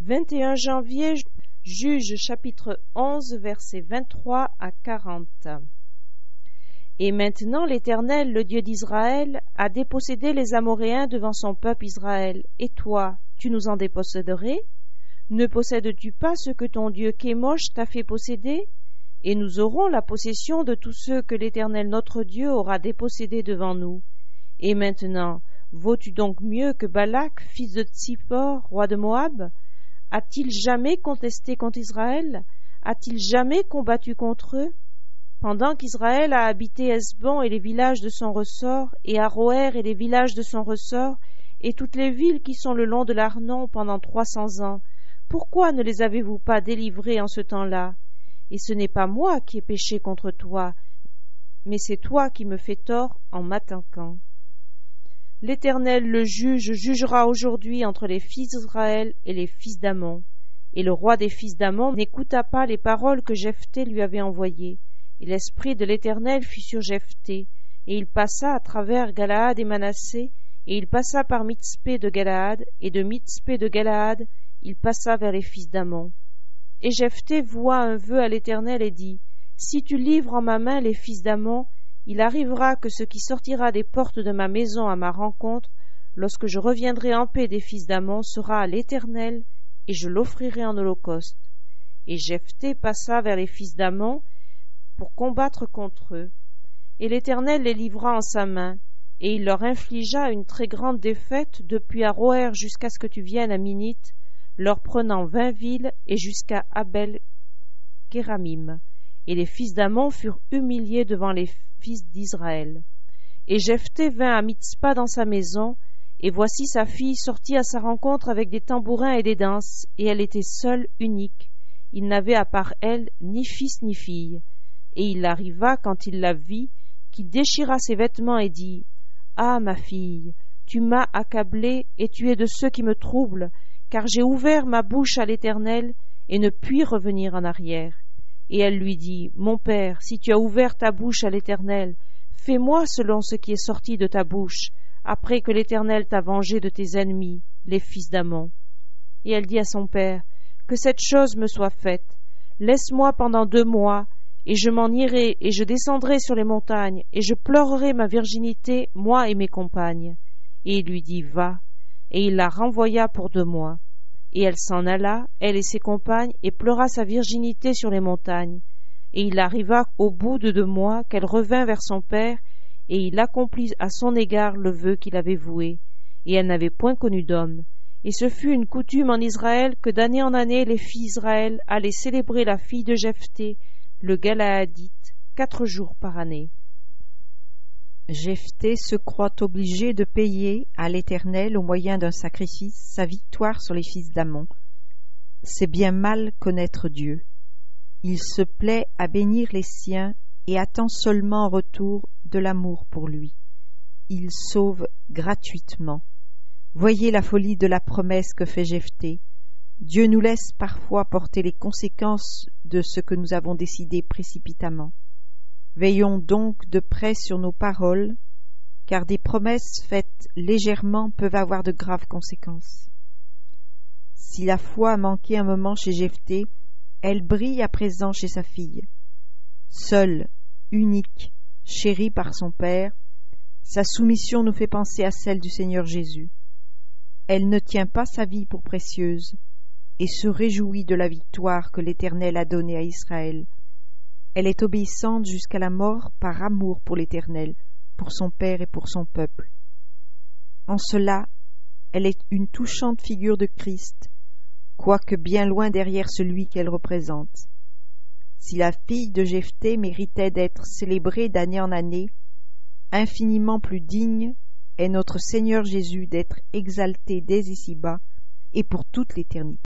21 janvier, Juges chapitre 11, versets 23 à 40. Et maintenant l'Éternel, le Dieu d'Israël, a dépossédé les Amoréens devant son peuple Israël. Et toi, tu nous en déposséderais? Ne possèdes-tu pas ce que ton Dieu Kémosh t'a fait posséder? Et nous aurons la possession de tous ceux que l'Éternel notre Dieu aura dépossédés devant nous. Et maintenant, vaux-tu donc mieux que Balak, fils de Tsippor, roi de Moab? A-t-il jamais contesté contre Israël? A-t-il jamais combattu contre eux? Pendant qu'Israël a habité Hesbon et les villages de son ressort, et Aroër et les villages de son ressort, et toutes les villes qui sont le long de l'Arnon pendant 300 ans, pourquoi ne les avez-vous pas délivrés en ce temps-là? Et ce n'est pas moi qui ai péché contre toi, mais c'est toi qui me fais tort en m'attaquant. L'Éternel, le juge, jugera aujourd'hui entre les fils d'Israël et les fils d'Ammon. Et le roi des fils d'Ammon n'écouta pas les paroles que Jephthé lui avait envoyées. Et l'esprit de l'Éternel fut sur Jephthé, et il passa à travers Galaad et Manassé, et il passa par Mitzpé de Galaad, et de Mitzpé de Galaad, il passa vers les fils d'Ammon. Et Jephthé voua un vœu à l'Éternel et dit, si tu livres en ma main les fils d'Ammon, il arrivera que ce qui sortira des portes de ma maison à ma rencontre, lorsque je reviendrai en paix des fils d'Ammon, sera à l'Éternel, et je l'offrirai en holocauste. Et Jephthé passa vers les fils d'Ammon pour combattre contre eux. Et l'Éternel les livra en sa main, et il leur infligea une très grande défaite depuis Aroër jusqu'à ce que tu viennes à Minite, leur prenant 20 villes et jusqu'à Abel-Kéramim. Et les fils d'Ammon furent humiliés devant les fils d'Israël. Et Jephthé vint à Mitzpa dans sa maison, et voici sa fille sortit à sa rencontre avec des tambourins et des danses, et elle était seule, unique. Il n'avait à part elle ni fils ni fille. Et il arriva, quand il la vit, qu'il déchira ses vêtements et dit, ah, ma fille, tu m'as accablée, et tu es de ceux qui me troublent, car j'ai ouvert ma bouche à l'Éternel, et ne puis revenir en arrière. Et elle lui dit, mon père, si tu as ouvert ta bouche à l'Éternel, fais-moi selon ce qui est sorti de ta bouche, après que l'Éternel t'a vengé de tes ennemis, les fils d'Ammon. Et elle dit à son père, que cette chose me soit faite. Laisse-moi pendant 2 mois, et je m'en irai, et je descendrai sur les montagnes, et je pleurerai ma virginité, moi et mes compagnes. Et il lui dit, va. Et il la renvoya pour 2 mois. Et elle s'en alla, elle et ses compagnes, et pleura sa virginité sur les montagnes. Et il arriva au bout de 2 mois qu'elle revint vers son père, et il accomplit à son égard le vœu qu'il avait voué. Et elle n'avait point connu d'homme. Et ce fut une coutume en Israël que d'année en année les filles d'Israël allaient célébrer la fille de Jephthé, le Galaadite, 4 jours par année. Jephthé se croit obligé de payer à l'Éternel au moyen d'un sacrifice sa victoire sur les fils d'Ammon. C'est bien mal connaître Dieu. Il se plaît à bénir les siens et attend seulement en retour de l'amour pour lui. Il sauve gratuitement. Voyez la folie de la promesse que fait Jephthé. Dieu nous laisse parfois porter les conséquences de ce que nous avons décidé précipitamment. Veillons donc de près sur nos paroles, car des promesses faites légèrement peuvent avoir de graves conséquences. Si la foi a manqué un moment chez Jephthé, elle brille à présent chez sa fille. Seule, unique, chérie par son père, sa soumission nous fait penser à celle du Seigneur Jésus. Elle ne tient pas sa vie pour précieuse et se réjouit de la victoire que l'Éternel a donnée à Israël. Elle est obéissante jusqu'à la mort par amour pour l'Éternel, pour son Père et pour son peuple. En cela, elle est une touchante figure de Christ, quoique bien loin derrière celui qu'elle représente. Si la fille de Jephthé méritait d'être célébrée d'année en année, infiniment plus digne est notre Seigneur Jésus d'être exalté dès ici-bas et pour toute l'éternité.